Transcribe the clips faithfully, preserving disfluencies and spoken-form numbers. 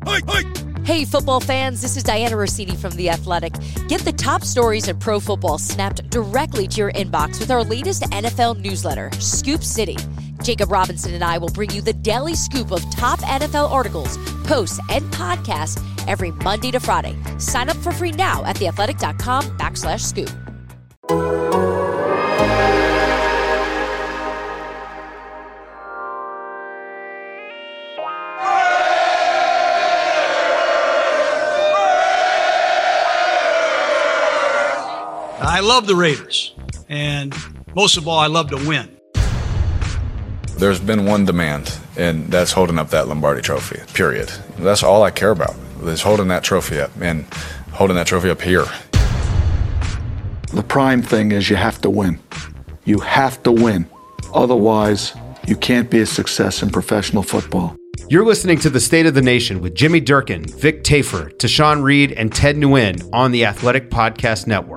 Hey, football fans, this is Diana Rossini from The Athletic. Get the top stories in pro football snapped directly to your inbox with our latest N F L newsletter, Scoop City. Jacob Robinson and I will bring you the daily scoop of top N F L articles, posts, and podcasts every Monday to Friday. Sign up for free now at theathletic.com backslash scoop. I love the Raiders, and most of all, I love to win. There's been one demand, and that's holding up that Lombardi trophy, period. That's all I care about, is holding that trophy up, and holding that trophy up here. The prime thing is you have to win. You have to win. Otherwise, you can't be a success in professional football. You're listening to The State of the Nation with Jimmy Durkin, Vic Tafur, Tashawn Reed, and Ted Nguyen on the Athletic Podcast Network.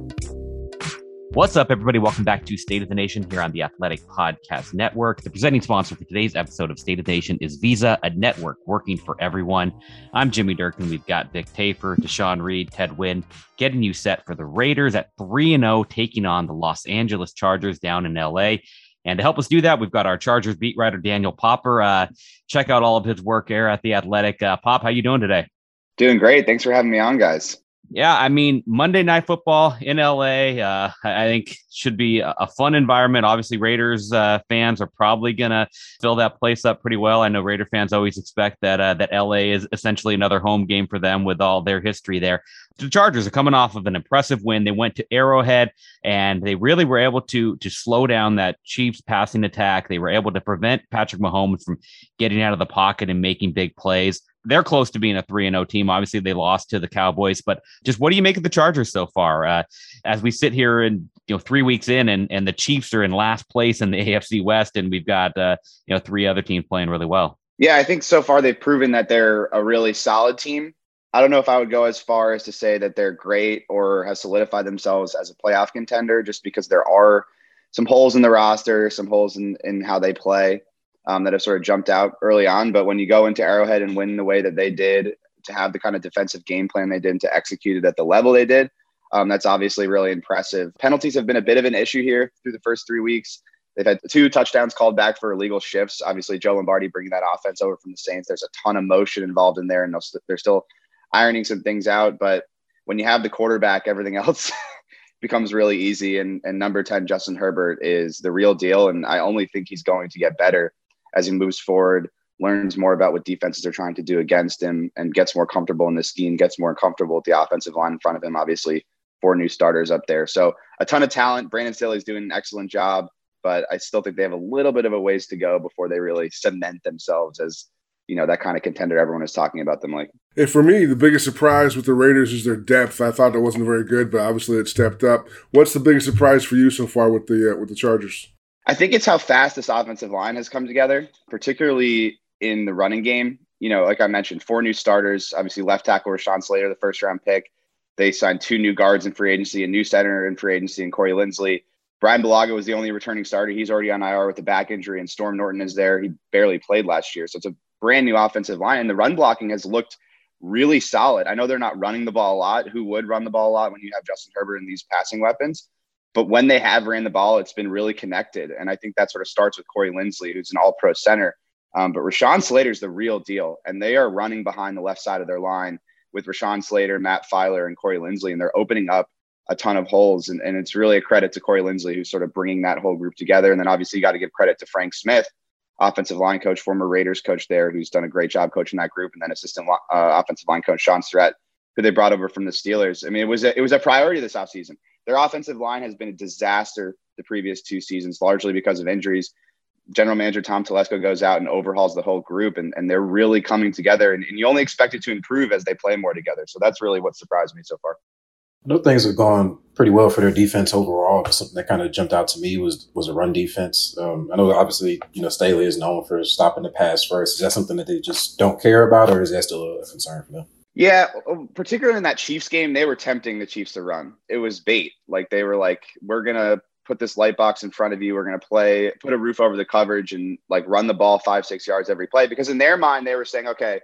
What's up, everybody? Welcome back to State of the Nation here on the Athletic Podcast Network. The presenting sponsor for today's episode of State of the Nation is Visa, a network working for everyone. I'm Jimmy Durkin. We've got Vic Tafur, Tashawn Reed, Ted Nguyen, getting you set for the Raiders at three and oh, taking on the Los Angeles Chargers down in L A. And to help us do that, we've got our Chargers beat writer, Daniel Popper. Uh, check out all of his work here at the Athletic. Uh, Pop, how you doing today? Doing great. Thanks for having me on, guys. Yeah, I mean, Monday Night Football in L A, uh, I think should be a fun environment. Obviously, Raiders uh, fans are probably going to fill that place up pretty well. I know Raider fans always expect that uh, that L A is essentially another home game for them with all their history there. The Chargers are coming off of an impressive win. They went to Arrowhead, and they really were able to, to slow down that Chiefs passing attack. They were able to prevent Patrick Mahomes from getting out of the pocket and making big plays. They're close to being a three and oh team. Obviously, they lost to the Cowboys, but just what do you make of the Chargers so far? Uh, as we sit here and, you know, three weeks in and, and the Chiefs are in last place in the A F C West, and we've got, uh, you know, three other teams playing really well. Yeah, I think so far they've proven that they're a really solid team. I don't know if I would go as far as to say that they're great or have solidified themselves as a playoff contender, just because there are some holes in the roster, some holes in, in how they play. Um, that have sort of jumped out early on. But when you go into Arrowhead and win the way that they did, to have the kind of defensive game plan they did and to execute it at the level they did, um, that's obviously really impressive. Penalties have been a bit of an issue here through the first three weeks. They've had two touchdowns called back for illegal shifts. Obviously, Joe Lombardi bringing that offense over from the Saints. There's a ton of motion involved in there, and they're still ironing some things out. But when you have the quarterback, everything else becomes really easy. And, and number ten, Justin Herbert, is the real deal. And I only think he's going to get better as he moves forward, learns more about what defenses are trying to do against him, and gets more comfortable in the scheme, gets more comfortable with the offensive line in front of him. Obviously, four new starters up there. So a ton of talent. Brandon Staley's doing an excellent job, but I still think they have a little bit of a ways to go before they really cement themselves as, you know, that kind of contender everyone is talking about them like. And for me, the biggest surprise with the Raiders is their depth. I thought that wasn't very good, but obviously it stepped up. What's the biggest surprise for you so far with the uh, with the Chargers? I think it's how fast this offensive line has come together, particularly in the running game. You know, like I mentioned, four new starters, obviously left tackle Rashawn Slater, the first round pick. They signed two new guards in free agency, a new center in free agency, and Corey Linsley. Brian Bulaga was the only returning starter. He's already on I R with a back injury, and Storm Norton is there. He barely played last year. So it's a brand new offensive line, and the run blocking has looked really solid. I know they're not running the ball a lot. Who would run the ball a lot when you have Justin Herbert and these passing weapons? But when they have ran the ball, it's been really connected. And I think that sort of starts with Corey Linsley, who's an all-pro center. Um, but Rashawn Slater's the real deal. And they are running behind the left side of their line with Rashawn Slater, Matt Filer, and Corey Linsley. And they're opening up a ton of holes. And, and it's really a credit to Corey Linsley, who's sort of bringing that whole group together. And then obviously you got to give credit to Frank Smith, offensive line coach, former Raiders coach there, who's done a great job coaching that group. And then assistant uh, offensive line coach Sean Surratt, who they brought over from the Steelers. I mean, it was a, it was a priority this offseason. Their offensive line has been a disaster the previous two seasons, largely because of injuries. General manager Tom Telesco goes out and overhauls the whole group, and, and they're really coming together. And, and you only expect it to improve as they play more together. So that's really what surprised me so far. I know things have gone pretty well for their defense overall, but something that kind of jumped out to me was was a run defense. Um, I know obviously, you know, Staley is known for stopping the pass first. Is that something that they just don't care about, or is that still a concern for them? Yeah, particularly in that Chiefs game, they were tempting the Chiefs to run. It was bait. Like they were like, we're going to put this light box in front of you. We're going to play, put a roof over the coverage and like run the ball five, six yards every play. Because in their mind, they were saying, okay,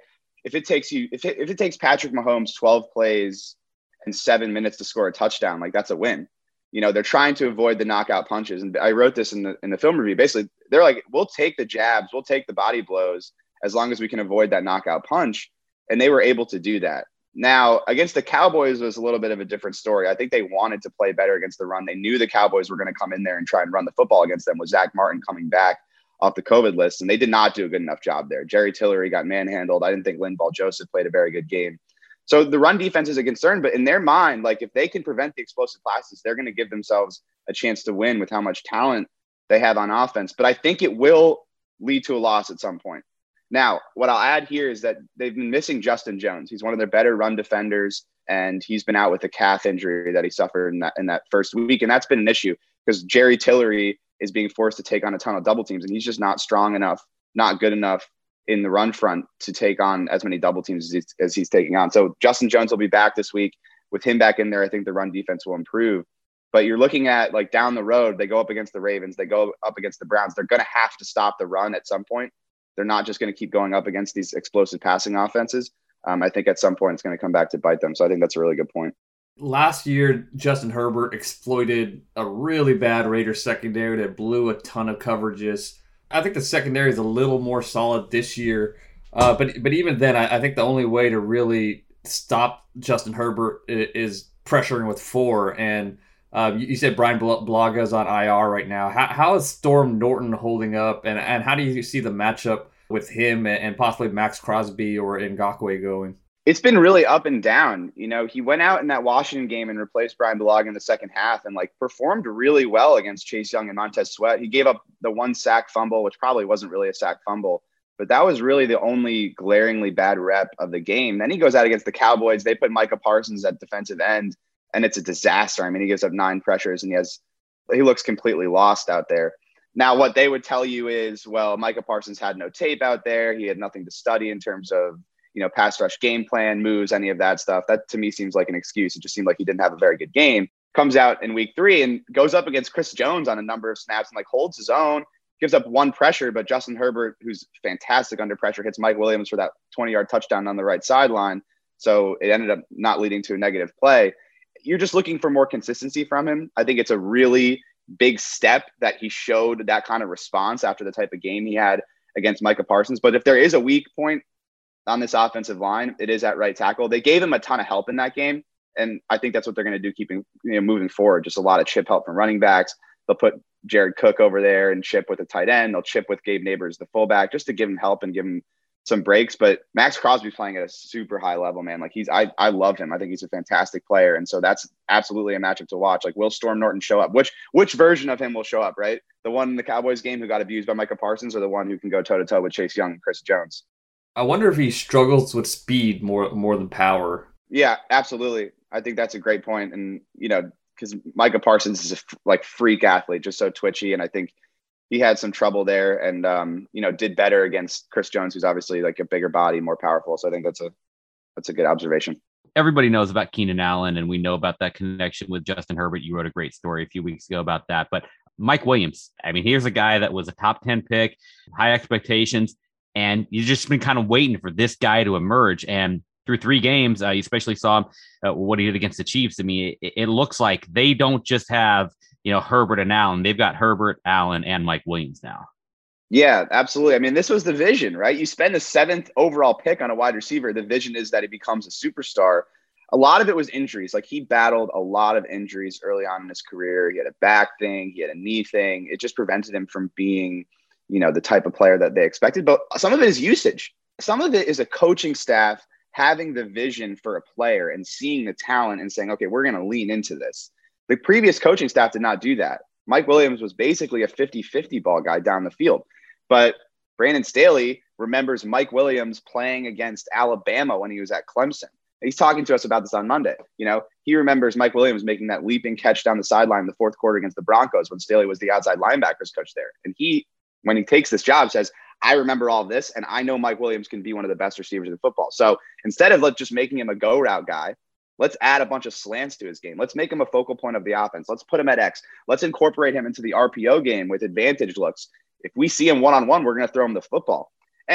if it takes you, if it, if it takes Patrick Mahomes twelve plays and seven minutes to score a touchdown, like that's a win. You know, they're trying to avoid the knockout punches. And I wrote this in the, in the film review. Basically, they're like, we'll take the jabs, we'll take the body blows as long as we can avoid that knockout punch. And they were able to do that. Now, against the Cowboys was a little bit of a different story. I think they wanted to play better against the run. They knew the Cowboys were going to come in there and try and run the football against them with Zach Martin coming back off the COVID list. And they did not do a good enough job there. Jerry Tillery got manhandled. I didn't think Linval Joseph played a very good game. So the run defense is a concern, but in their mind, like if they can prevent the explosive passes, they're going to give themselves a chance to win with how much talent they have on offense. But I think it will lead to a loss at some point. Now, what I'll add here is that they've been missing Justin Jones. He's one of their better run defenders, and he's been out with a calf injury that he suffered in that in that first week. And that's been an issue because Jerry Tillery is being forced to take on a ton of double teams, and he's just not strong enough, not good enough in the run front to take on as many double teams as he's, as he's taking on. So Justin Jones will be back this week. With him back in there, I think the run defense will improve. But you're looking at like down the road, they go up against the Ravens, they go up against the Browns. They're going to have to stop the run at some point. They're not just going to keep going up against these explosive passing offenses. Um, I think at some point it's going to come back to bite them. So I think that's a really good point. Last year, Justin Herbert exploited a really bad Raiders secondary that blew a ton of coverages. I think the secondary is a little more solid this year. Uh, but but even then, I, I think the only way to really stop Justin Herbert is, is pressuring with four. And uh, you, you said Brian Blaga is on I R right now. How, how is Storm Norton holding up? And, and how do you see the matchup with him and, and possibly Max Crosby or Ngakoue going? It's been really up and down. You know, he went out in that Washington game and replaced Brian Blaga in the second half and like performed really well against Chase Young and Montez Sweat. He gave up the one sack fumble, which probably wasn't really a sack fumble, but that was really the only glaringly bad rep of the game. Then he goes out against the Cowboys. They put Micah Parsons at defensive end and it's a disaster. I mean, he gives up nine pressures and he has, he looks completely lost out there. Now, what they would tell you is, well, Micah Parsons had no tape out there. He had nothing to study in terms of, you know, pass rush game plan, moves, any of that stuff. That to me seems like an excuse. It just seemed like he didn't have a very good game. Comes out in week three and goes up against Chris Jones on a number of snaps and like holds his own, gives up one pressure, but Justin Herbert, who's fantastic under pressure, hits Mike Williams for that twenty-yard touchdown on the right sideline. So it ended up not leading to a negative play. You're just looking for more consistency from him. I think it's a really big step that he showed that kind of response after the type of game he had against Micah Parsons. But if there is a weak point on this offensive line, it is at right tackle. They gave him a ton of help in that game. And I think that's what they're going to do, keeping, you know, moving forward. Just a lot of chip help from running backs. They'll put Jared Cook over there and chip with a tight end. They'll chip with Gabe Neighbors, the fullback, just to give him help and give him some breaks. But Max Crosby's playing at a super high level, man. Like he's, I, I love him. I think he's a fantastic player. And so that's absolutely a matchup to watch. Like, will Storm Norton show up? Which, which version of him will show up, right? The one in the Cowboys game who got abused by Micah Parsons, or the one who can go toe to toe with Chase Young and Chris Jones? I wonder if he struggles with speed more, more than power. Yeah, absolutely. I think that's a great point. And, you know, because Micah Parsons is a like freak athlete, just so twitchy. And I think he had some trouble there and, um, you know, did better against Chris Jones, who's obviously like a bigger body, more powerful. So I think that's a, that's a good observation. Everybody knows about Keenan Allen, and we know about that connection with Justin Herbert. You wrote a great story a few weeks ago about that. But Mike Williams, I mean, here's a guy that was a top ten pick, high expectations, and you've just been kind of waiting for this guy to emerge. And through three games, uh, you especially saw uh, what he did against the Chiefs. I mean, it, it looks like they don't just have, you know, Herbert and Allen. They've got Herbert, Allen, and Mike Williams now. Yeah, absolutely. I mean, this was the vision, right? You spend the seventh overall pick on a wide receiver. The vision is that he becomes a superstar. A lot of it was injuries. Like, he battled a lot of injuries early on in his career. He had a back thing. He had a knee thing. It just prevented him from being, you know, the type of player that they expected. But some of it is usage. Some of it is a coaching staff having the vision for a player and seeing the talent and saying, okay, we're going to lean into this. The previous coaching staff did not do that. Mike Williams was basically a fifty-fifty ball guy down the field. But Brandon Staley remembers Mike Williams playing against Alabama when he was at Clemson. He's talking to us about this on Monday. You know, he remembers Mike Williams making that leaping catch down the sideline in the fourth quarter against the Broncos when Staley was the outside linebackers coach there. And he, when he takes this job, says, I remember all this, and I know Mike Williams can be one of the best receivers in football. So instead of like, just making him a go route guy, let's add a bunch of slants to his game. Let's make him a focal point of the offense. Let's put him at X. Let's incorporate him into the R P O game with advantage looks. If we see him one-on-one, we're going to throw him the football. And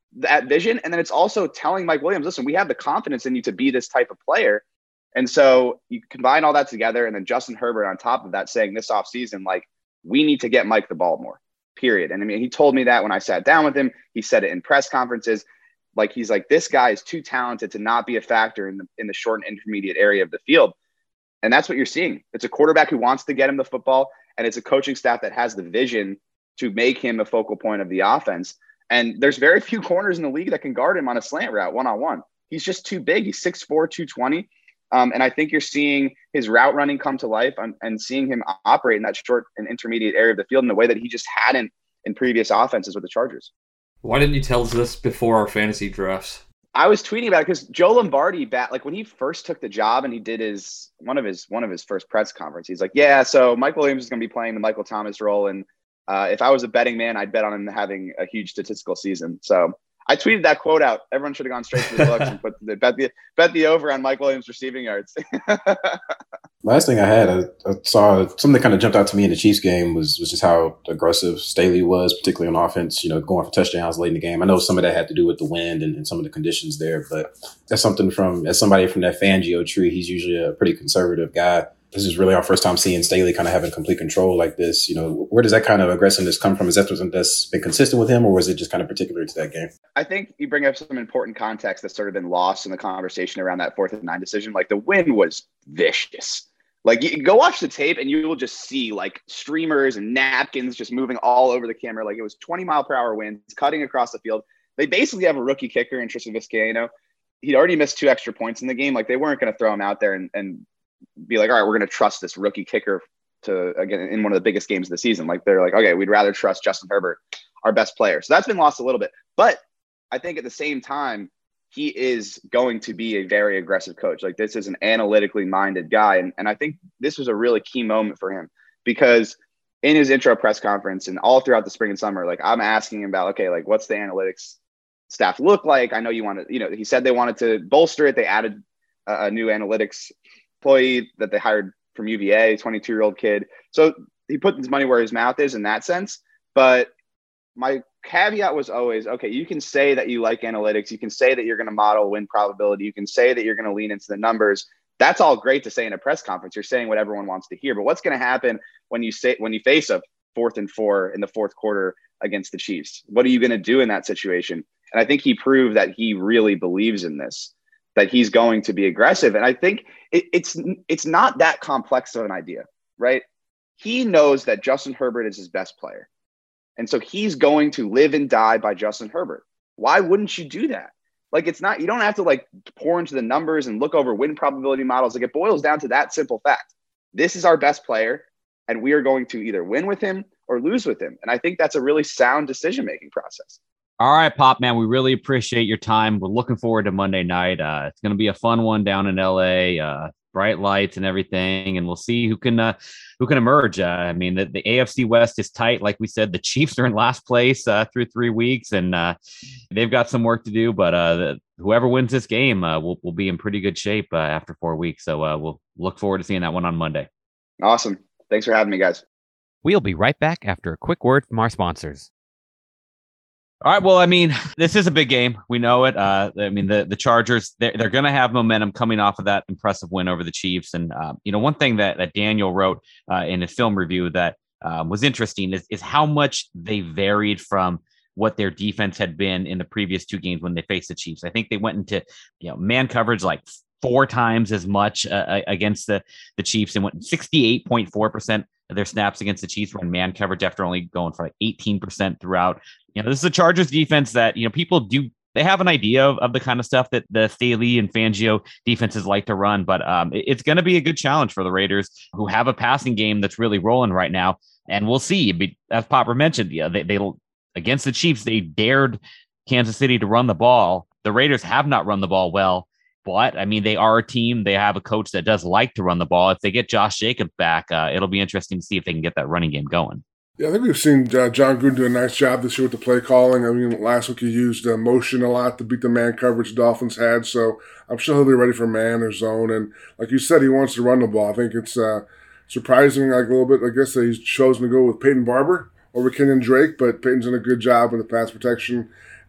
that vision. And then it's also telling Mike Williams, listen, we have the confidence in you to be this type of player. And so you combine all that together, and then Justin Herbert on top of that saying this offseason, like, we need to get Mike the ball more, period. And I mean, he told me that when I sat down with him. He said it in press conferences. Like, he's like, this guy is too talented to not be a factor in the in the short and intermediate area of the field. And that's what you're seeing. It's a quarterback who wants to get him the football, and it's a coaching staff that has the vision to make him a focal point of the offense. And there's very few corners in the league that can guard him on a slant route one-on-one. He's just too big. He's six four, two twenty. Um, and I think you're seeing his route running come to life and, and seeing him operate in that short and intermediate area of the field in a way that he just hadn't in previous offenses with the Chargers. Why didn't you tell us this before our fantasy drafts? I was tweeting about it because Joe Lombardi, bat, like when he first took the job and he did his one of his one of his first press conference, he's like, yeah, so Mike Williams is going to be playing the Michael Thomas role. And uh, if I was a betting man, I'd bet on him having a huge statistical season. So I tweeted that quote out. Everyone should have gone straight to the books and put the, bet the bet the over on Mike Williams receiving yards. Last thing I had, I, I saw something that kind of jumped out to me in the Chiefs game was was just how aggressive Staley was, particularly on offense, you know, going for touchdowns late in the game. I know some of that had to do with the wind and, and some of the conditions there, but that's something from, as somebody from that Fangio tree, he's usually a pretty conservative guy. This is really our first time seeing Staley kind of having complete control like this. You know, where does that kind of aggressiveness come from? Is that something that's been consistent with him, or was it just kind of particular to that game? I think you bring up some important context that's sort of been lost in the conversation around that fourth and nine decision. Like, the wind was vicious. Like, you go watch the tape and you will just see like streamers and napkins just moving all over the camera. Like, it was twenty mile per hour winds cutting across the field. They basically have a rookie kicker in Tristan Vizcaino. He'd already missed two extra points in the game. Like, they weren't going to throw him out there and, and be like, all right, we're going to trust this rookie kicker to, again, in one of the biggest games of the season. Like, they're like, okay, we'd rather trust Justin Herbert, our best player. So that's been lost a little bit. But I think at the same time, he is going to be a very aggressive coach. Like, this is an analytically minded guy. And, and I think this was a really key moment for him, because in his intro press conference and all throughout the spring and summer, like, I'm asking him about, okay, like, what's the analytics staff look like? I know you wanted, you know, he said they wanted to bolster it. They added a, a new analytics employee that they hired from U V A, twenty-two year old kid. So he put his money where his mouth is in that sense. But my caveat was always, okay, you can say that you like analytics. You can say that you're going to model win probability. You can say that you're going to lean into the numbers. That's all great to say in a press conference. You're saying what everyone wants to hear. But what's going to happen when you say, when you face a fourth and four in the fourth quarter against the Chiefs? What are you going to do in that situation? And I think he proved that he really believes in this, that he's going to be aggressive. And I think it, it's it's not that complex of an idea, right? He knows that Justin Herbert is his best player. And so he's going to live and die by Justin Herbert. Why wouldn't you do that? Like, it's not, you don't have to like pour into the numbers and look over win probability models. Like, it boils down to that simple fact. This is our best player, and we are going to either win with him or lose with him. And I think that's a really sound decision-making process. All right, Pop, man, we really appreciate your time. We're looking forward to Monday night. Uh, it's going to be a fun one down in L A, uh, bright lights and everything, and we'll see who can uh, who can emerge. Uh, I mean, the, the A F C West is tight. Like we said, the Chiefs are in last place uh, through three weeks, and uh, they've got some work to do. But uh, the, whoever wins this game uh, will, will be in pretty good shape uh, after four weeks. So uh, we'll look forward to seeing that one on Monday. Awesome. Thanks for having me, guys. We'll be right back after a quick word from our sponsors. All right. Well, I mean, this is a big game. We know it. Uh, I mean, the, the Chargers, they're, they're going to have momentum coming off of that impressive win over the Chiefs. And, uh, you know, one thing that, that Daniel wrote uh, in his film review that um, was interesting is, is how much they varied from what their defense had been in the previous two games when they faced the Chiefs. I think they went into, you know, man coverage like four times as much uh, against the, the Chiefs, and went sixty-eight point four percent of their snaps against the Chiefs were in man coverage after only going for like eighteen percent throughout. You know, this is a Chargers defense that, you know, people do, they have an idea of, of the kind of stuff that the Staley and Fangio defenses like to run, but um, it, it's going to be a good challenge for the Raiders, who have a passing game that's really rolling right now. And we'll see. As Popper mentioned, yeah, they, they against the Chiefs, they dared Kansas City to run the ball. The Raiders have not run the ball well, but I mean, they are a team. They have a coach that does like to run the ball. If they get Josh Jacobs back, uh, it'll be interesting to see if they can get that running game going. Yeah, I think we've seen uh, John Gruden do a nice job this year with the play calling. I mean, last week he used uh, motion a lot to beat the man coverage the Dolphins had, so I'm sure he'll be ready for man or zone. And like you said, he wants to run the ball. I think it's uh, surprising, like a little bit, I guess, that he's chosen to go with Peyton Barber over Kenyon Drake, but Peyton's done a good job in the pass protection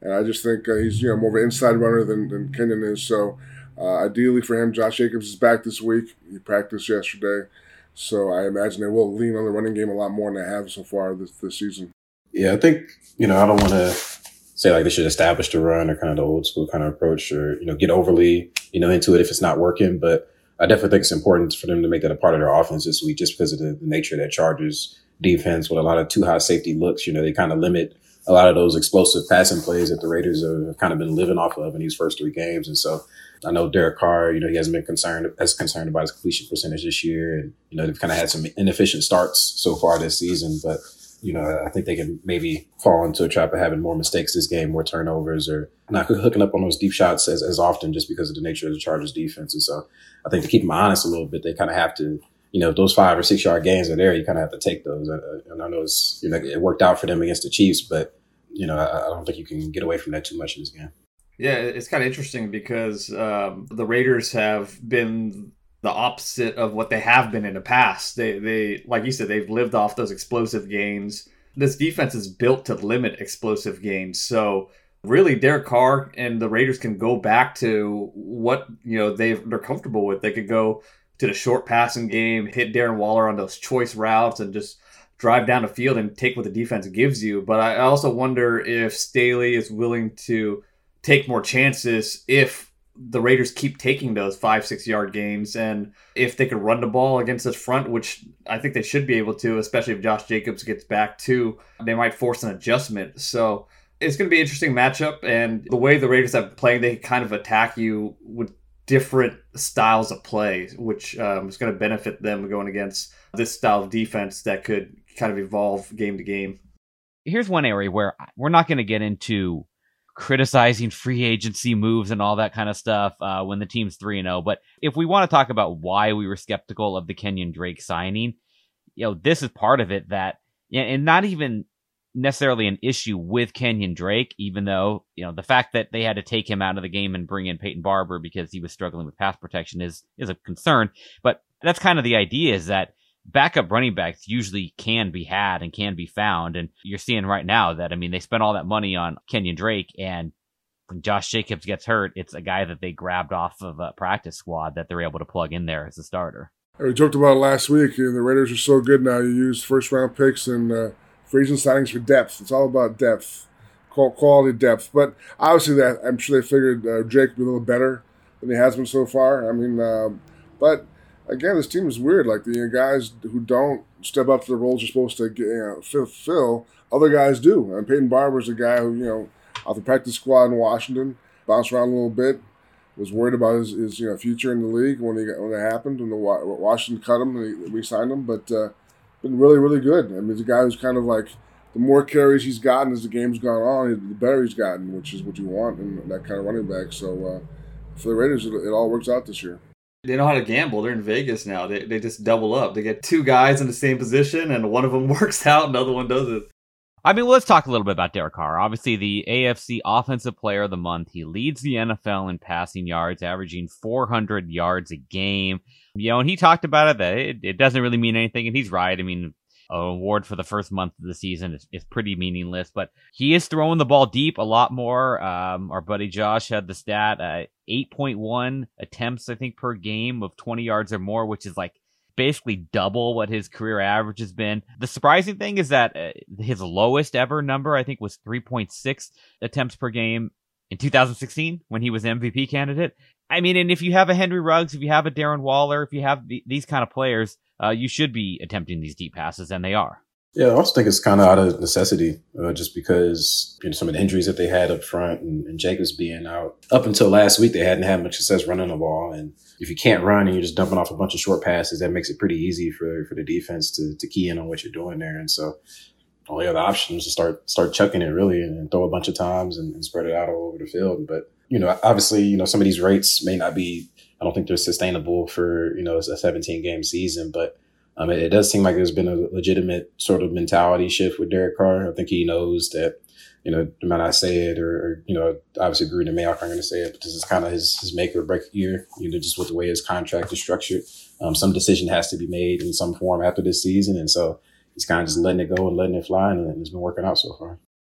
And I just think uh, he's you know more of an inside runner than, than Kenyon is. So uh, ideally for him, Josh Jacobs is back this week. He practiced yesterday. So I imagine they will lean on the running game a lot more than they have so far this, this season. Yeah, I think, you know, I don't want to say like they should establish the run or kind of the old school kind of approach or, you know, get overly, you know, into it if it's not working. But I definitely think it's important for them to make that a part of their offense this week just because of the, the nature of that Chargers defense with a lot of too high safety looks. You know, they kind of limit a lot of those explosive passing plays that the Raiders have kind of been living off of in these first three games. And so I know Derek Carr, you know, he hasn't been concerned as concerned about his completion percentage this year. And, you know, they've kind of had some inefficient starts so far this season. But, you know, I think they can maybe fall into a trap of having more mistakes this game, more turnovers, or not hooking up on those deep shots as, as often just because of the nature of the Chargers defense. And so I think to keep them honest a little bit, they kind of have to, you know, if those five or six yard gains are there, you kind of have to take those. And I know it's, you know, it worked out for them against the Chiefs, but, you know, I, I don't think you can get away from that too much in this game. Yeah, it's kind of interesting because um, the Raiders have been the opposite of what they have been in the past. They, they, like you said, they've lived off those explosive gains. This defense is built to limit explosive gains. So really, Derek Carr and the Raiders can go back to what, you know, they've, they're comfortable with. They could go to the short passing game, hit Darren Waller on those choice routes, and just drive down the field and take what the defense gives you. But I also wonder if Staley is willing to take more chances if the Raiders keep taking those five, six yard gains, and if they could run the ball against this front, which I think they should be able to, especially if Josh Jacobs gets back too, they might force an adjustment. So it's going to be an interesting matchup, and the way the Raiders have been playing, they kind of attack you with different styles of play, which um, is going to benefit them going against this style of defense that could kind of evolve game to game. Here's one area where we're not going to get into criticizing free agency moves and all that kind of stuff uh, when the team's three and oh. But if we want to talk about why we were skeptical of the Kenyon Drake signing, you know, this is part of it that, and not even necessarily an issue with Kenyon Drake, even though, you know, the fact that they had to take him out of the game and bring in Peyton Barber because he was struggling with pass protection is, is a concern. But that's kind of the idea, is that backup running backs usually can be had and can be found. And you're seeing right now that, I mean, they spent all that money on Kenyon Drake, and when Josh Jacobs gets hurt, it's a guy that they grabbed off of a practice squad that they're able to plug in there as a starter. We talked about it last week. You know, the Raiders are so good now. You use first round picks and uh, free agent signings for depth. It's all about depth, quality depth. But obviously, that I'm sure they figured uh, Drake would be a little better than he has been so far. I mean, um, but again, this team is weird. Like the you know, guys who don't step up to the roles you're supposed to get, you know, fulfill, other guys do. And Peyton Barber's a guy who, you know, off the practice squad in Washington, bounced around a little bit, was worried about his, his you know future in the league when he got, when it happened, when the Washington cut him and he re-signed him. But uh, been really, really good. I mean, he's a guy who's kind of like, the more carries he's gotten as the game's gone on, the better he's gotten, which is what you want in that kind of running back. So uh, for the Raiders, it, it all works out this year. They know how to gamble. They're in Vegas now. They they just double up. They get two guys in the same position, and one of them works out, and the other one doesn't. I mean, let's talk a little bit about Derek Carr. Obviously, the A F C Offensive Player of the Month. He leads the N F L in passing yards, averaging four hundred yards a game. You know, and he talked about it, that it, it doesn't really mean anything, and he's right. I mean, an award for the first month of the season is, is pretty meaningless, but he is throwing the ball deep a lot more. Um, our buddy Josh had the stat, uh, eight point one attempts, I think, per game of twenty yards or more, which is like basically double what his career average has been. The surprising thing is that uh, his lowest ever number, I think, was three point six attempts per game in two thousand sixteen when he was M V P candidate. I mean, and if you have a Henry Ruggs, if you have a Darren Waller, if you have the, these kind of players, uh, you should be attempting these deep passes, and they are. Yeah, I also think it's kind of out of necessity, uh, just because, you know, some of the injuries that they had up front and, and Jacobs being out. Up until last week, they hadn't had much success running the ball. And if you can't run and you're just dumping off a bunch of short passes, that makes it pretty easy for, for the defense to, to key in on what you're doing there. And so the only other option is to start start chucking it, really, and, and throw a bunch of times and, and spread it out all over the field. But, you know, obviously, you know, some of these rates may not be, I don't think they're sustainable for, you know, a seventeen-game season, but Um, it, it does seem like there's been a legitimate sort of mentality shift with Derek Carr. I think he knows that, you know, they might not say it, or, or you know, obviously Gruden and Mayock aren't going to say it, but this is kind of his, his make or break year, you know, just with the way his contract is structured. Um, some decision has to be made in some form after this season. And so he's kind of just letting it go and letting it fly, and it's been working out so far.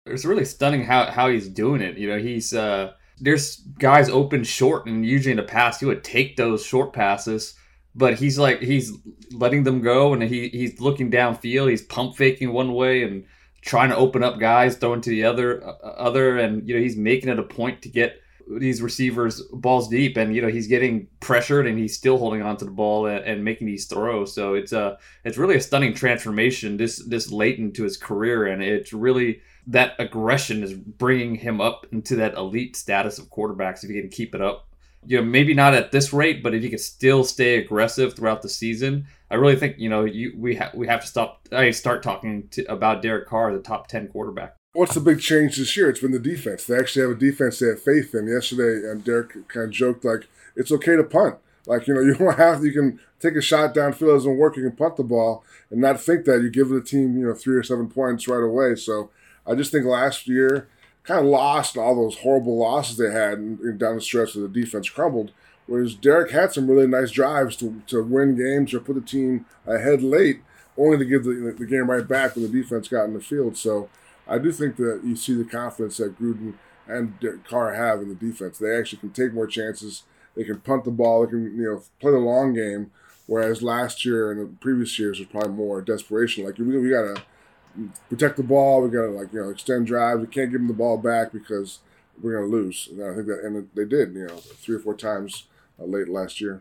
It's really stunning how, how he's doing it. You know, he's uh, there's guys open short, and usually in the past he would take those short passes, but he's like he's letting them go, and he he's looking downfield. He's pump faking one way and trying to open up guys, throwing to the other uh, other, and you know he's making it a point to get these receivers balls deep, and you know he's getting pressured and he's still holding on to the ball and, and making these throws. So it's a it's really a stunning transformation this this late into his career, and it's really that aggression is bringing him up into that elite status of quarterbacks if he can keep it up. You know, maybe not at this rate, but if he could still stay aggressive throughout the season, I really think you know you we have we have to stop. I start talking to, about Derek Carr as a top ten quarterback. What's the big change this year? It's been the defense. They actually have a defense they have faith in. Yesterday, and Derek kind of joked like, it's okay to punt. Like, you know, you don't have to, you can take a shot downfield, it doesn't work, you can punt the ball and not think that you give the team, you know, three or seven points right away. So I just think last year kind of lost all those horrible losses they had and, and down the stretch where the defense crumbled. Whereas Derek had some really nice drives to, to win games or put the team ahead late, only to give the, the game right back when the defense got in the field. So I do think that you see the confidence that Gruden and Carr have in the defense. They actually can take more chances. They can punt the ball. They can, you know, play the long game. Whereas last year and the previous years was probably more desperation. Like we, we gotta protect the ball. We gotta like you know extend drives. We can't give them the ball back because we're gonna lose. And I think that and they did. You know, three or four times uh, late last year.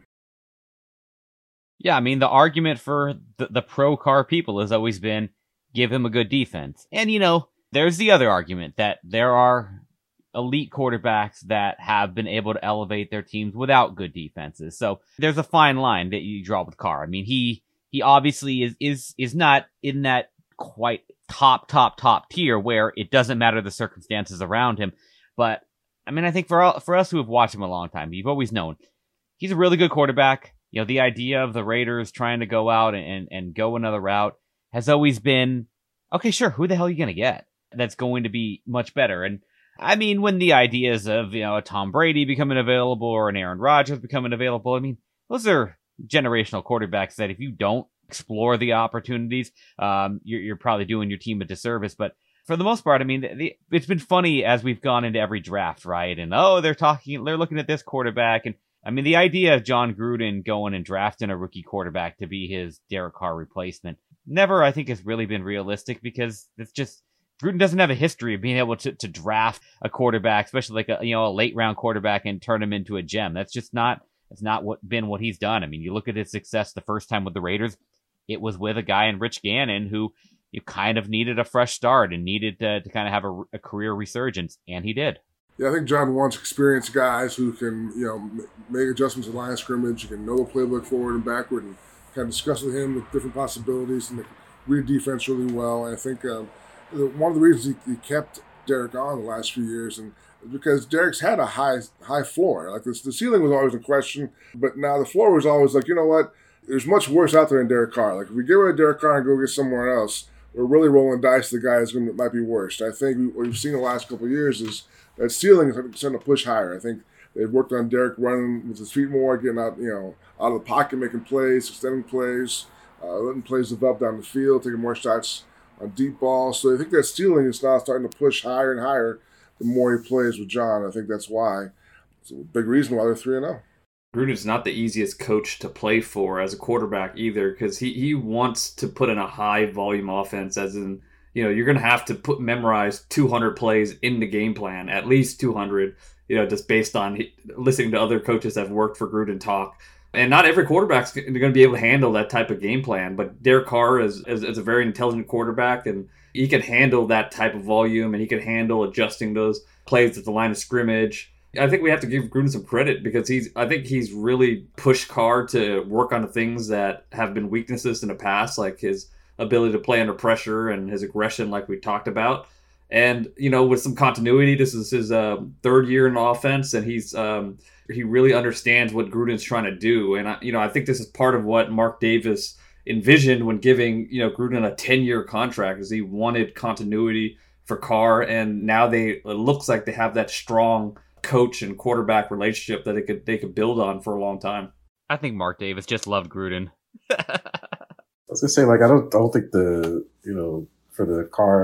Yeah, I mean the argument for the, the pro Carr people has always been give him a good defense, and you know. There's the other argument that there are elite quarterbacks that have been able to elevate their teams without good defenses. So there's a fine line that you draw with Carr. I mean, he he obviously is is is not in that quite top, top, top tier where it doesn't matter the circumstances around him. But, I mean, I think for all, for us who have watched him a long time, you've always known he's a really good quarterback. You know, the idea of the Raiders trying to go out and, and go another route has always been, okay, sure, who the hell are you going to get that's going to be much better? And I mean, when the ideas of, you know, a Tom Brady becoming available or an Aaron Rodgers becoming available, I mean, those are generational quarterbacks that if you don't explore the opportunities, um, you're, you're probably doing your team a disservice. But for the most part, I mean, the, the, it's been funny as we've gone into every draft, right? And, oh, they're talking, they're looking at this quarterback. And I mean, the idea of John Gruden going and drafting a rookie quarterback to be his Derek Carr replacement never, I think, has really been realistic because it's just, Gruden doesn't have a history of being able to, to draft a quarterback, especially like a, you know, a late round quarterback and turn him into a gem. That's just not, that's not what been what he's done. I mean, you look at his success the first time with the Raiders, it was with a guy in Rich Gannon who you kind of needed a fresh start and needed to, to kind of have a, a career resurgence, and he did. Yeah, I think John wants experienced guys who can, you know, make adjustments in line of scrimmage, who can know the playbook forward and backward, and kind of discuss with him the different possibilities and read defense really well. And I think um, one of the reasons he, he kept Derek on the last few years, and because Derek's had a high high floor. Like this, the ceiling was always in question, but now the floor was always like, you know what? There's much worse out there than Derek Carr. Like if we get rid of Derek Carr and go get somewhere else, we're really rolling dice. The guy is going to might be worse. I think what we've seen the last couple of years is that ceiling is starting to push higher. I think they've worked on Derek running with his feet more, getting out, you know, out of the pocket, making plays, extending plays, uh, letting plays develop down the field, taking more shots on deep balls. So I think that ceiling is now starting to push higher and higher the more he plays with John. I think that's why. It's a big reason why they're three and oh. Gruden's not the easiest coach to play for as a quarterback either, because he, he wants to put in a high volume offense, as in, you know, you're going to have to put memorize two hundred plays in the game plan, at least two hundred, you know, just based on listening to other coaches that have worked for Gruden talk. And not every quarterback's going to be able to handle that type of game plan, but Derek Carr is, is, is a very intelligent quarterback, and he can handle that type of volume, and he can handle adjusting those plays at the line of scrimmage. I think we have to give Gruden some credit because he's, I think he's really pushed Carr to work on the things that have been weaknesses in the past, like his ability to play under pressure and his aggression, like we talked about. And, you know, with some continuity, this is his uh, third year in offense, and he's um, he really understands what Gruden's trying to do. And, I, you know, I think this is part of what Mark Davis envisioned when giving, you know, Gruden a ten-year contract, is he wanted continuity for Carr, and now they it looks like they have that strong coach and quarterback relationship that they could they could build on for a long time. I think Mark Davis just loved Gruden. I was gonna say, like, I don't I don't think the you know for the Carr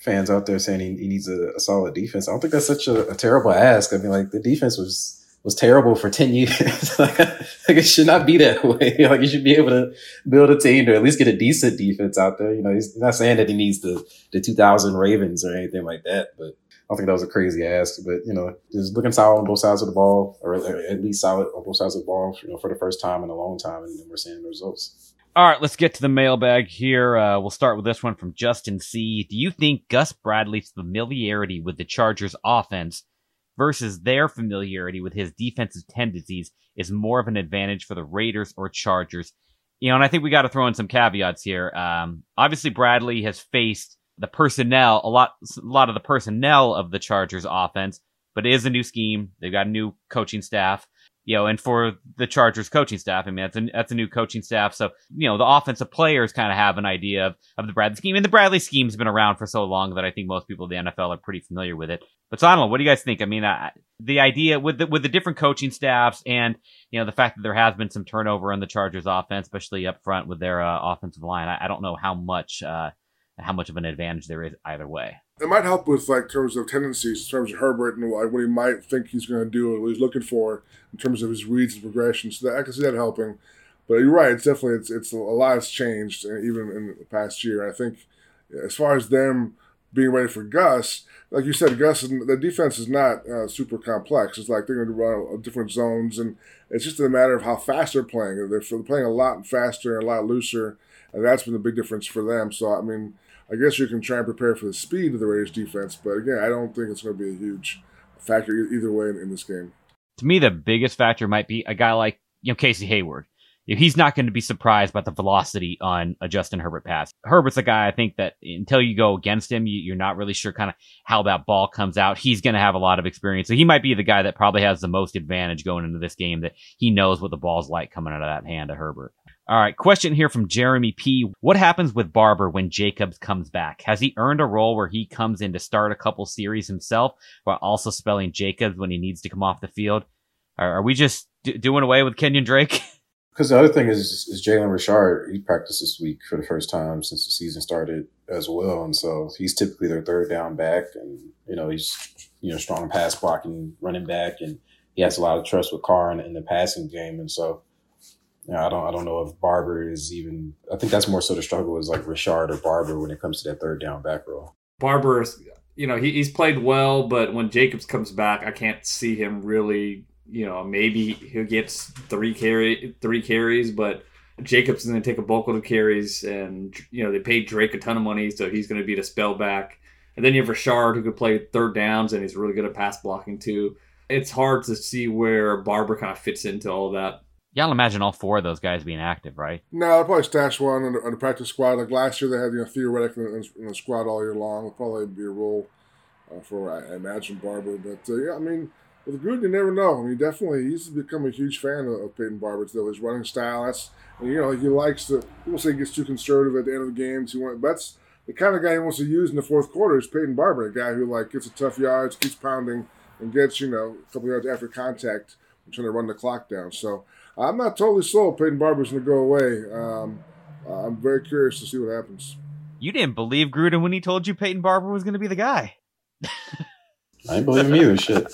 fans out there saying he, he needs a, a solid defense. I don't think that's such a, a terrible ask. I mean, like the defense was was terrible for ten years. like, like it should not be that way. Like you should be able to build a team to at least get a decent defense out there. You know, he's not saying that he needs the the two thousand Ravens or anything like that, but I don't think that was a crazy ask. But you know, just looking solid on both sides of the ball, or at least solid on both sides of the ball, you know, for the first time in a long time, and we're seeing the results. All right, let's get to the mailbag here. Uh, we'll start with this one from Justin C. Do you think Gus Bradley's familiarity with the Chargers offense versus their familiarity with his defensive tendencies is more of an advantage for the Raiders or Chargers? You know, and I think we got to throw in some caveats here. Um, obviously, Bradley has faced the personnel, a lot, a lot of the personnel of the Chargers offense, but it is a new scheme. They've got a new coaching staff. You know, and for the Chargers coaching staff, I mean, that's a, that's a new coaching staff. So, you know, the offensive players kind of have an idea of, of the Bradley scheme. And the Bradley scheme's been around for so long that I think most people in the N F L are pretty familiar with it. But so I don't know. What do you guys think? I mean, uh, the idea with the, with the different coaching staffs and, you know, the fact that there has been some turnover in the Chargers offense, especially up front with their uh, offensive line, I, I don't know how much, uh, how much of an advantage there is either way. It might help with like terms of tendencies, in terms of Herbert and what he might think he's going to do and what he's looking for in terms of his reads and progressions. So that, I can see that helping. But you're right; it's definitely it's it's a lot has changed even in the past year. I think as far as them being ready for Gus, like you said, Gus, the defense is not uh, super complex. It's like they're going to run different zones, and it's just a matter of how fast they're playing. They're playing a lot faster and a lot looser, and that's been the big difference for them. So I mean, I guess you can try and prepare for the speed of the Raiders defense, but again, I don't think it's going to be a huge factor either way in, in this game. To me, the biggest factor might be a guy like, you know, Casey Hayward. You know, he's not going to be surprised by the velocity on a Justin Herbert pass. Herbert's a guy I think that until you go against him, you, you're not really sure kind of how that ball comes out. He's going to have a lot of experience. So he might be the guy that probably has the most advantage going into this game, that he knows what the ball's like coming out of that hand of Herbert. All right, question here from Jeremy P. What happens with Barber when Jacobs comes back? Has he earned a role where he comes in to start a couple series himself while also spelling Jacobs when he needs to come off the field? Are, are we just d- doing away with Kenyon Drake? Because the other thing is, is Jalen Richard. He practiced this week for the first time since the season started as well. And so he's typically their third down back. And, you know, he's, you know, strong pass blocking running back. And he has a lot of trust with Carr in, in the passing game. And so, yeah, I don't I don't know if Barber is even – I think that's more so the struggle is like Richard or Barber when it comes to that third down back role. Barber, you know, he, he's played well, but when Jacobs comes back, I can't see him really, you know, maybe he gets three carry three carries, but Jacobs is going to take a bulk of the carries, and, you know, they paid Drake a ton of money, so he's going to be the spell back. And then you have Richard, who could play third downs, and he's really good at pass blocking too. It's hard to see where Barber kind of fits into all of that. Yeah, I'll imagine all four of those guys being active, right? No, they'll probably stash one on the, on the practice squad. Like last year, they had, you know, theoretically in, in the squad all year long. It'll probably be a role uh, for, I imagine, Barber. But, uh, yeah, I mean, with Gruden, you never know. I mean, definitely, he's become a huge fan of, of Peyton Barber, though. His running style, that's, and, you know, he likes to, people say he gets too conservative at the end of the games. He wants, but that's the kind of guy he wants to use in the fourth quarter is Peyton Barber, a guy who, like, gets a tough yards, keeps pounding, and gets, you know, a couple yards after contact and trying to run the clock down. So, I'm not totally sold Peyton Barber's going to go away. Um, I'm very curious to see what happens. You didn't believe Gruden when he told you Peyton Barber was going to be the guy. I didn't believe him either. Shit.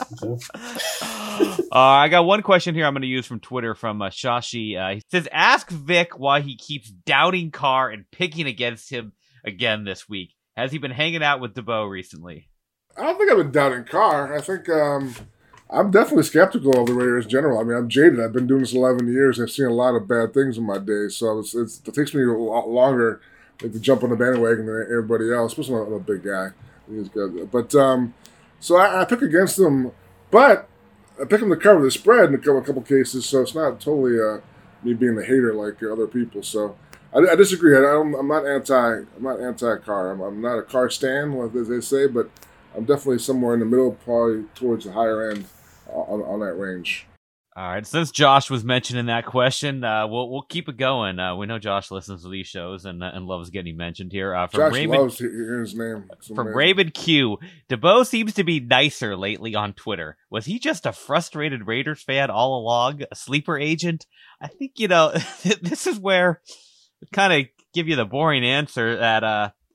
uh, I got one question here I'm going to use from Twitter from uh, Shashi. Uh, he says, ask Vic why he keeps doubting Carr and picking against him again this week. Has he been hanging out with DeBoer recently? I don't think I've been doubting Carr. I think... Um, I'm definitely skeptical of the Raiders in general. I mean, I'm jaded. I've been doing this eleven years. I've seen a lot of bad things in my day, so it's, it's, it takes me a lot longer like, to jump on the bandwagon than everybody else, especially I'm a big guy. He's good. But um, so I, I pick against them, but I pick them to cover the spread in a couple, a couple cases, so it's not totally uh, me being a hater like other people. So I, I disagree. I don't, I'm not anti. I'm not anti-Carr. I'm, I'm not a Carr stan, as they say, but I'm definitely somewhere in the middle, probably towards the higher end. On, on that range. All right. Since Josh was mentioning that question, uh, we'll we'll keep it going. Uh, we know Josh listens to these shows and uh, and loves getting mentioned here. Uh, from Josh Raymond, loves hearing his name. From name. Raymond Q, DeBoer seems to be nicer lately on Twitter. Was he just a frustrated Raiders fan all along? A sleeper agent? I think, you know, this is where kind of give you the boring answer that uh,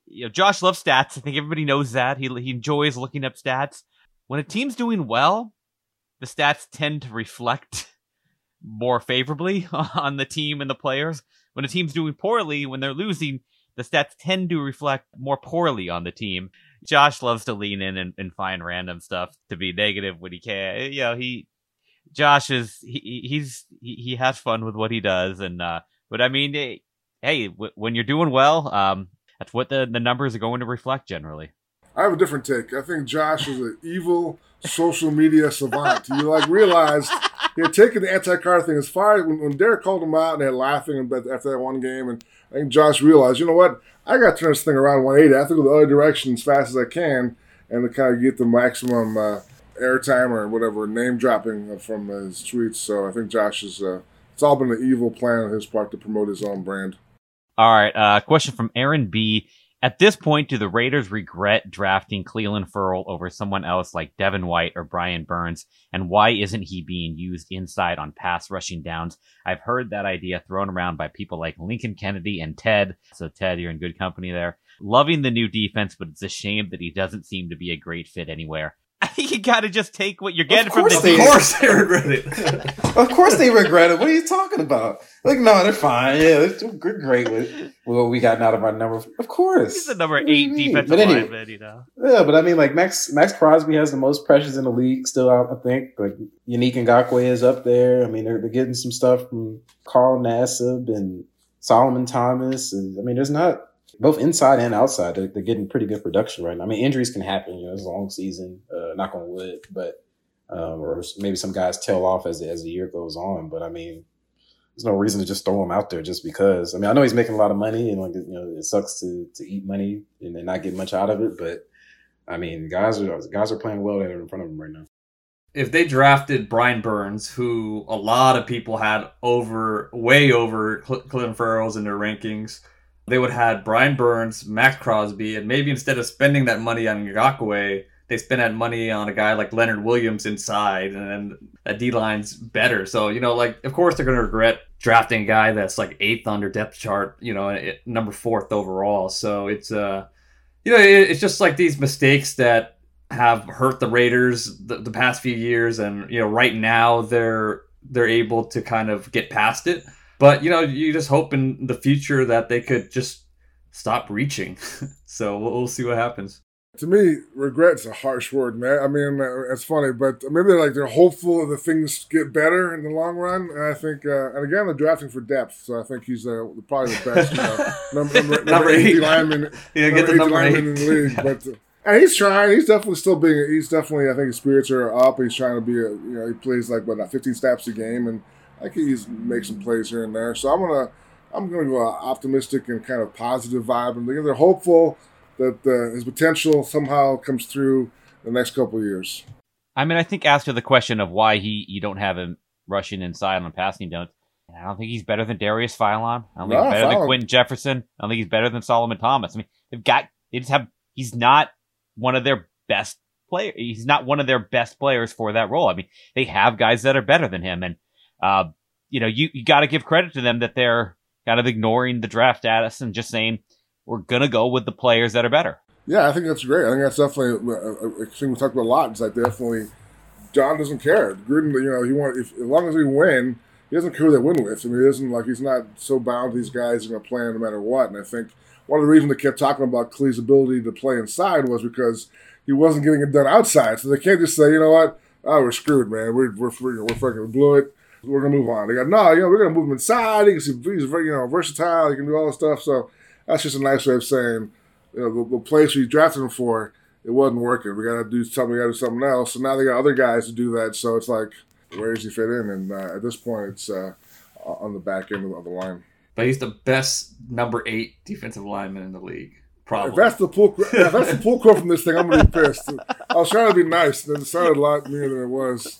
you know, Josh loves stats. I think everybody knows that. He he enjoys looking up stats. When a team's doing well, the stats tend to reflect more favorably on the team and the players. When a team's doing poorly, when they're losing, the stats tend to reflect more poorly on the team. Josh loves to lean in and, and find random stuff to be negative when he can. You know, he Josh is he he's he, he has fun with what he does, and uh, but I mean, hey, w- when you're doing well, um, that's what the the numbers are going to reflect generally. I have a different take. I think Josh is an evil social media savant. You like realized he had taken the anti-car thing as far as when, when Derek called him out and they had laughing after that one game, and I think Josh realized, you know what, I got to turn this thing around one eighty. I have to go the other direction as fast as I can and to kind of get the maximum uh, airtime or whatever, name dropping from his tweets. So I think Josh is, uh, it's all been an evil plan on his part to promote his own brand. All right, uh, question from Aaron B. At this point, do the Raiders regret drafting Clelin Ferrell over someone else like Devin White or Brian Burns? And why isn't he being used inside on pass rushing downs? I've heard that idea thrown around by people like Lincoln Kennedy and Ted. So Ted, you're in good company there. Loving the new defense, but it's a shame that he doesn't seem to be a great fit anywhere. I think you got to just take what you're getting from the they, Of course they regret it. Of course they regret it. What are you talking about? Like, no, they're fine. Yeah, they're good, great with what we got out of our number. Of course. He's the number eight defensive anyway, lineman, you know. Yeah, but I mean, like, Max Max Crosby has the most pressures in the league still out, I think. Like, Yannick Ngakoue is up there. I mean, they're, they're getting some stuff from Carl Nassib and Solomon Thomas. And, I mean, there's not... Both inside and outside, they're, they're getting pretty good production right now. I mean, injuries can happen, you know, it's a long season, uh, knock on wood, but, um, or maybe some guys tail off as, as the year goes on. But I mean, there's no reason to just throw him out there just because. I mean, I know he's making a lot of money and, like, you know, it sucks to, to eat money and then not get much out of it. But I mean, guys are, guys are playing well that are in front of him right now. If they drafted Brian Burns, who a lot of people had over, way over Clelin Ferrell's in their rankings, they would have had Brian Burns, Max Crosby, and maybe instead of spending that money on Ngakoue, they spend that money on a guy like Leonard Williams inside, and then that D-line's better. So, you know, like, of course they're going to regret drafting a guy that's like eighth on their depth chart, you know, number fourth overall. So it's, uh, you know, it's just like these mistakes that have hurt the Raiders the, the past few years, and, you know, right now they're they're able to kind of get past it. But, you know, you just hope in the future that they could just stop reaching. So we'll, we'll see what happens. To me, regret's a harsh word, man. I mean, it's funny, but maybe they're like they're hopeful that things get better in the long run. And I think, uh, and again, they're drafting for depth, so I think he's uh, probably the best, you know, number, number, number, number eight lineman, yeah, number get the eight number lineman eight in the league. But uh, and he's trying. He's definitely still being. He's definitely. I think his spirits are up. He's trying to be. A, you know, he plays like what, fifteen snaps a game, and I think he's make some plays here and there. So I'm gonna, I'm gonna go optimistic and kind of positive vibe, and they're hopeful that uh, his potential somehow comes through the next couple of years. I mean, I think after the question of why he you don't have him rushing inside on passing downs, I don't think he's better than Darius Philon. I don't think No, he's better Philon. than Quentin Jefferson. I don't think he's better than Solomon Thomas. I mean, they've got they just have. He's not one of their best players. He's not one of their best players for that role. I mean, they have guys that are better than him, and uh, you know, you you got to give credit to them that they're kind of ignoring the draft status and just saying we're gonna go with the players that are better. Yeah, I think that's great. I think that's definitely a, a thing we talked about a lot. It's like definitely John doesn't care. Gruden, you know, he want if as long as we win, he doesn't care who they win with. I mean, he doesn't like he's not so bound to these guys are going to play no matter what. And I think one of the reasons they kept talking about Clee's ability to play inside was because he wasn't getting it done outside. So they can't just say, you know what, oh, we're screwed, man. We're we're we're, we're fucking we blew it. We're gonna move on. They got no, you know, we're gonna move him inside. He can see he's very, you know, versatile. He can do all this stuff. So that's just a nice way of saying, you know, the, the place we drafted him for, it wasn't working. We got to do something. We got to do something else. So now they got other guys to do that. So it's like, where does he fit in? And uh, at this point, it's uh, on the back end of the line. But he's the best number eight defensive lineman in the league. Probably. If that's the pull, if that's the pull quote from this thing, I'm gonna be pissed. I was trying to be nice, and it sounded a lot meaner than it was.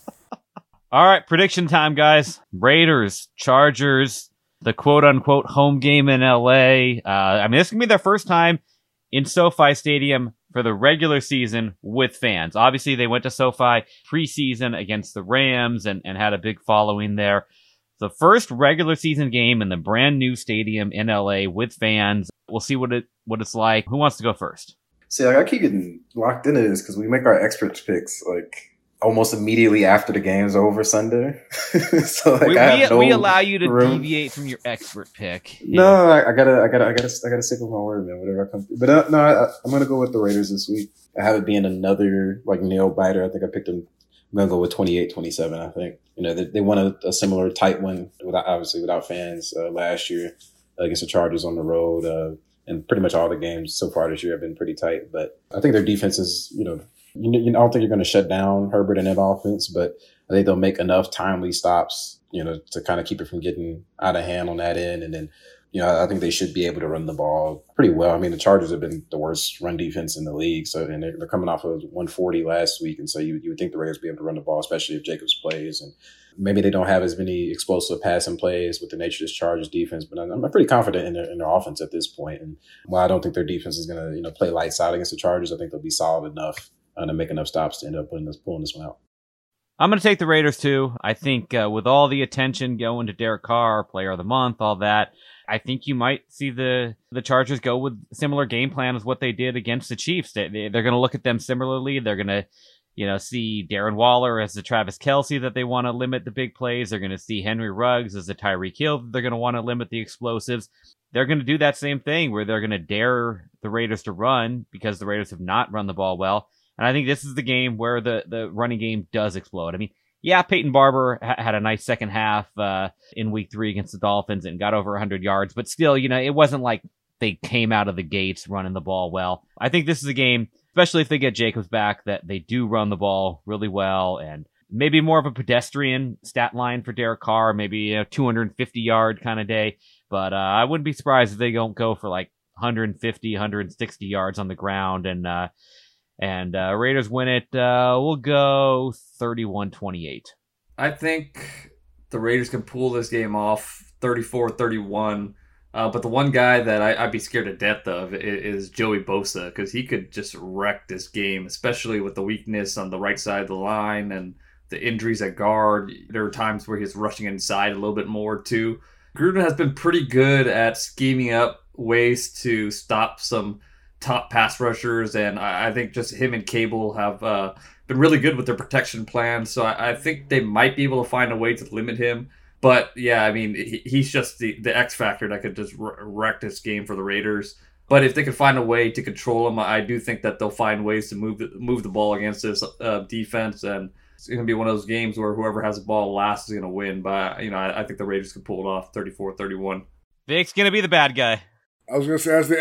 All right, prediction time, guys. Raiders, Chargers, the quote-unquote home game in L A. Uh, I mean, this is going to be their first time in SoFi Stadium for the regular season with fans. Obviously, they went to SoFi preseason against the Rams and, and had a big following there. The first regular season game in the brand new stadium in L A with fans. We'll see what it what it's like. Who wants to go first? See, like, I keep getting locked into this because we make our expert picks like almost immediately after the game's over Sunday. so like, we, I we, have no we allow you to room. deviate from your expert pick. No, I, I gotta, I gotta, I gotta, I gotta stick with my word, man. Whatever I come through. But uh, no, I, I'm gonna go with the Raiders this week. I have it being another like nail biter. I think I picked them. I'm gonna go with twenty-eight twenty-seven. I think you know they, they won a, a similar tight one without obviously without fans uh, last year against the Chargers on the road. Uh, and pretty much all the games so far this year have been pretty tight. But I think their defense is, you know, you, you know I don't think you're going to shut down Herbert and that offense, but I think they'll make enough timely stops, you know, to kind of keep it from getting out of hand on that end. And then, you know, I think they should be able to run the ball pretty well. I mean, the Chargers have been the worst run defense in the league. So, and they're, they're coming off of one forty last week. And so you, you would think the Raiders would be able to run the ball, especially if Jacobs plays. And maybe they don't have as many explosive passing plays with the nature of this Chargers defense, but I'm, I'm pretty confident in their, in their offense at this point. And while I don't think their defense is going to, you know, play lights out against the Chargers, I think they'll be solid enough uh, to make enough stops to end up putting this, pulling this one out. I'm going to take the Raiders too. I think uh, with all the attention going to Derek Carr, player of the month, all that, I think you might see the the Chargers go with a similar game plan as what they did against the Chiefs. They, they, they're going to look at them similarly. They're going to, you know, see Darren Waller as the Travis Kelce that they want to limit the big plays. They're going to see Henry Ruggs as the Tyreek Hill that they're going to want to limit the explosives. They're going to do that same thing where they're going to dare the Raiders to run because the Raiders have not run the ball well. And I think this is the game where the, the running game does explode. I mean, yeah, Peyton Barber ha- had a nice second half uh, in week three against the Dolphins and got over one hundred yards. But still, you know, it wasn't like they came out of the gates running the ball well. I think this is a game, especially if they get Jacobs back, that they do run the ball really well. And maybe more of a pedestrian stat line for Derek Carr, maybe a two hundred fifty yard kind of day. But uh, I wouldn't be surprised if they don't go for like one hundred fifty, one hundred sixty yards on the ground. And uh, and uh, Raiders win it. Uh, we'll go thirty-one twenty-eight. I think the Raiders can pull this game off thirty-four thirty-one. Uh, but the one guy that I, I'd be scared to death of is, is Joey Bosa, because he could just wreck this game, especially with the weakness on the right side of the line and the injuries at guard. There are times where he's rushing inside a little bit more too. Gruden has been pretty good at scheming up ways to stop some top pass rushers, and I, I think just him and Cable have uh, been really good with their protection plans. So I, I think they might be able to find a way to limit him. But yeah, I mean, he, he's just the, the X factor that could just wreck this game for the Raiders. But if they could find a way to control him, I do think that they'll find ways to move the, move the ball against this uh, defense. And it's going to be one of those games where whoever has the ball last is going to win. But, you know, I, I think the Raiders could pull it off thirty-four thirty-one. Vic's going to be the bad guy. I was going to say, as the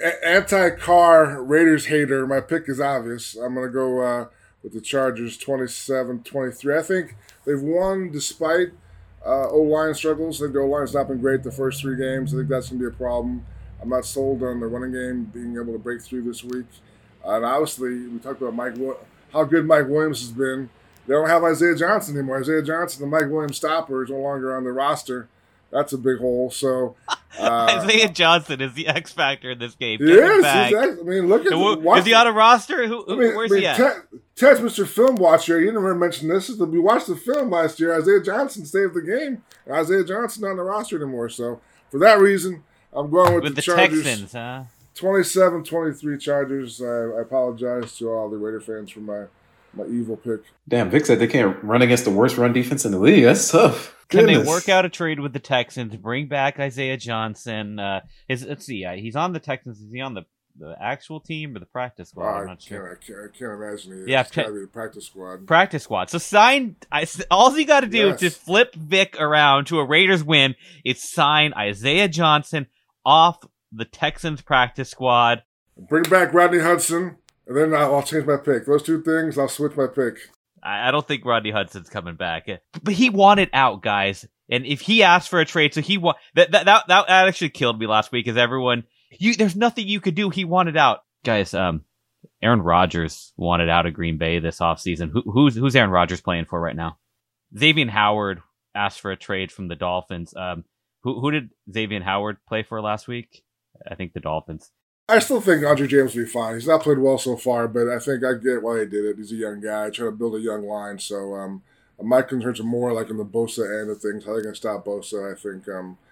anti-Carr Raiders hater, my pick is obvious. I'm going to go uh, with the Chargers twenty-seven twenty-three. I think they've won despite uh, O-line struggles. I think the O-line's not been great the first three games. I think that's going to be a problem. I'm not sold on the running game being able to break through this week. Uh, and obviously, we talked about Mike, how good Mike Williams has been. They don't have Isaiah Johnson anymore. Isaiah Johnson, the Mike Williams stopper, is no longer on the roster. That's a big hole. So uh, Isaiah Johnson is the X factor in this game. He is. He's, I mean, look at so, watch is he on a roster? Who, I mean, where's I mean, he at? Ted, Ted's Mister Film Watcher. You never mentioned this. Is that we watched the film last year. Isaiah Johnson saved the game. Isaiah Johnson not on the roster anymore. So for that reason, I'm going with, with the, the Chargers. Texans, huh? twenty-seven twenty-three Chargers. I, I apologize to all the Raider fans for my, my evil pick. Damn, Vic said they can't run against the worst run defense in the league. That's tough. Can Goodness. they work out a trade with the Texans, bring back Isaiah Johnson? Uh, his, let's see, uh, he's on the Texans. Is he on the, the actual team or the practice squad? Oh, I'm not I sure. Can't, I, can't, I can't imagine he is. Yeah, It's got to be the practice squad. Practice squad. So sign. I, all you got to do Yes. to flip Vic around to a Raiders win is sign Isaiah Johnson off the Texans practice squad. Bring back Rodney Hudson, and then I'll, I'll change my pick. Those two things, I'll switch my pick. I, I don't think Rodney Hudson's coming back, but he wanted out, guys. And if he asked for a trade, so he wa- that, that that that actually killed me last week. Is everyone you? There's nothing you could do. He wanted out, guys. Um, Aaron Rodgers wanted out of Green Bay this offseason. Who who's who's Aaron Rodgers playing for right now? Xavier Howard asked for a trade from the Dolphins. Um, who who did Xavier Howard play for last week? I think the Dolphins. I still think Andre James will be fine. He's not played well so far, but I think I get why he did it. He's a young guy, trying to build a young line. So um, my concerns are more like in the Bosa end of things. How are they going to stop Bosa? I think um,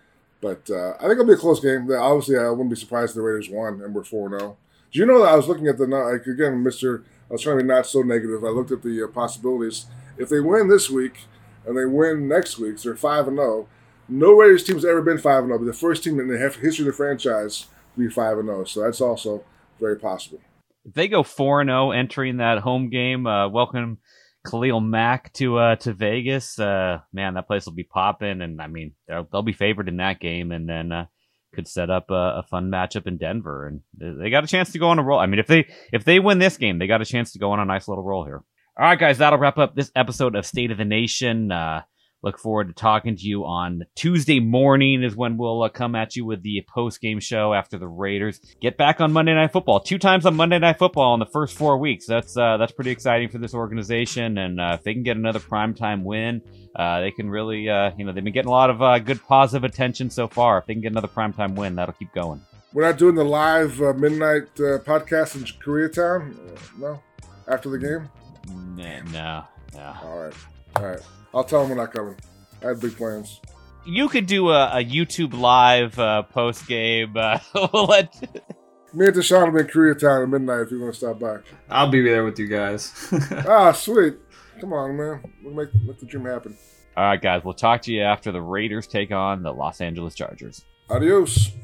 But uh, I think it'll be a close game. Obviously, I wouldn't be surprised if the Raiders won and we're four and oh. Do you know that I was looking at the, like, again, Mister I was trying to be not so negative. I looked at the uh, possibilities. If they win this week and they win next week, so they're five and oh. No Raiders team's ever been five and oh, but the first team in the history of the franchise to be five and oh. So that's also very possible. If they go four and oh entering that home game, uh, welcome Khalil Mack to uh, to Vegas. Uh, man, that place will be popping, and I mean they'll, they'll be favored in that game, and then uh, could set up a, a fun matchup in Denver, and they got a chance to go on a roll. I mean, if they if they win this game, they got a chance to go on a nice little roll here. All right, guys, that'll wrap up this episode of State of the Nation. Uh, Look forward to talking to you on Tuesday morning is when we'll uh, come at you with the post-game show after the Raiders get back on Monday Night Football. Two times on Monday Night Football in the first four weeks. That's uh, that's pretty exciting for this organization. And uh, if they can get another primetime win, uh, they can really, uh, you know, they've been getting a lot of uh, good positive attention so far. If they can get another primetime win, that'll keep going. We're not doing the live uh, midnight uh, podcast in Koreatown? Uh, no? After the game? Nah, no, no. All right. All right. I'll tell them we're not coming. I had big plans. You could do a, a YouTube live uh, post game. Uh, we'll let me and Deshaun will be in Koreatown at midnight if you want to stop by. I'll be there with you guys. Ah, sweet. Come on, man. We'll make, make the dream happen. All right, guys. We'll talk to you after the Raiders take on the Los Angeles Chargers. Adios.